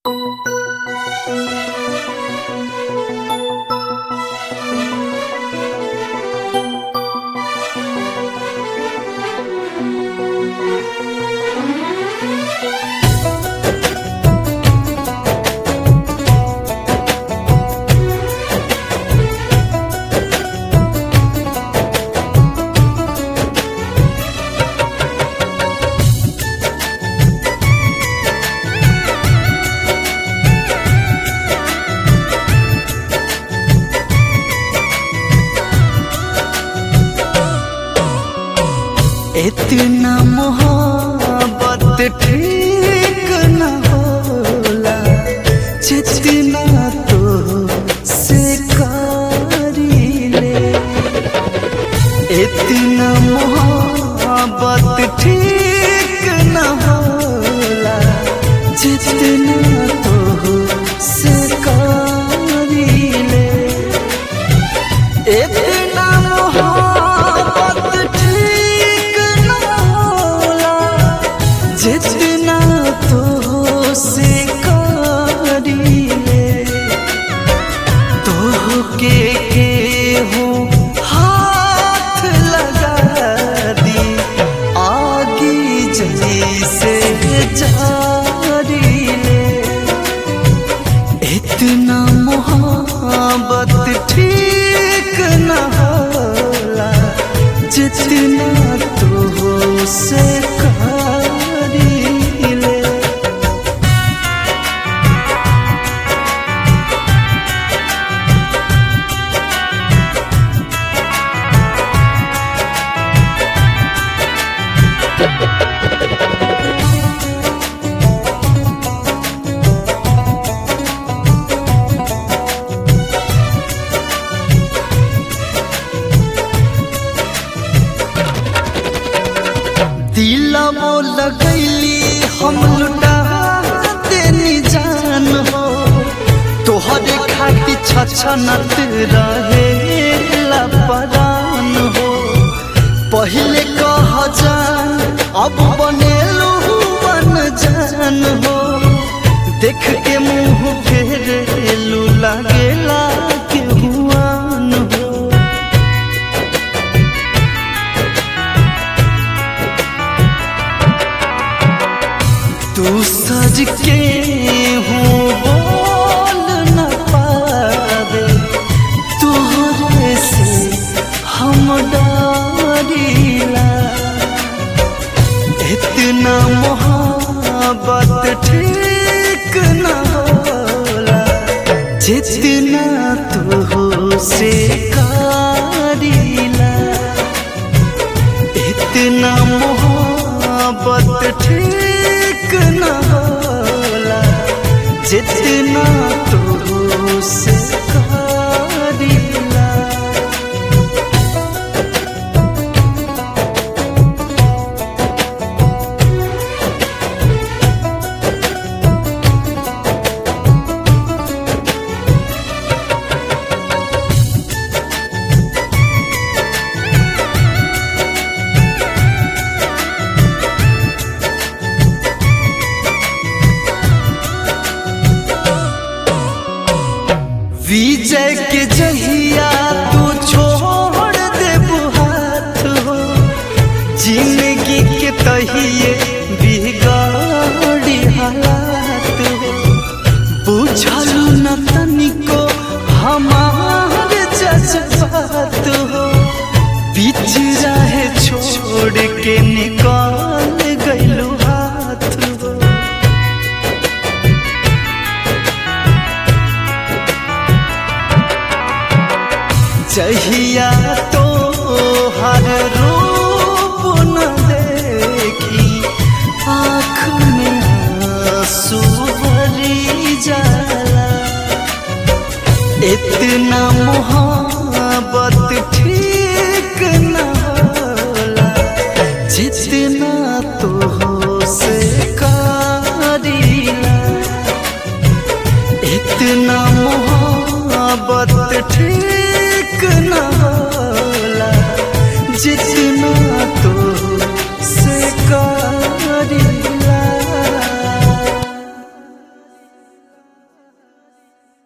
इतना मोहब्बत ठीक न होला जितना तो से करीले। इतना मोहब्बत ठीक न होला जितना तो से करीले। इतना मोहब्बत ठीक न होला जितना तो से करीले। तो के हो हाथ लगा दी आगे जैसे जारीले। इतना मोहब्बत ठीक न होला जितना तो से करीले। दिलवो लगैली हम लुटा देनी जान हो। तोहरे खातिर छछनत रहे परान हो। पहले कह जान अब बनेलू बन जान हो। देख के मुँह फेरेलू लागेला के हुआन हो। तू सज के हूँ बोल न पावे तोहरे से हम डरीला। इतना मोहब्बत ठीक न होला जितना तो से करीला। इतना मोहब्बत ठीक न होला जितना तो से करीला। विजय के जहिया तू छोड़ दे हाथ हो। जिंदगी के तहिए बिगाड़ी हालात हो। बुझलू न तनिको हमार जज्बात हो। बीच राहे छोड़ के निकाल गइलू हाथ हो। जहिया तो हर रूप न देखी आँख में आंसू भरी जाला। इतना मोहब्बत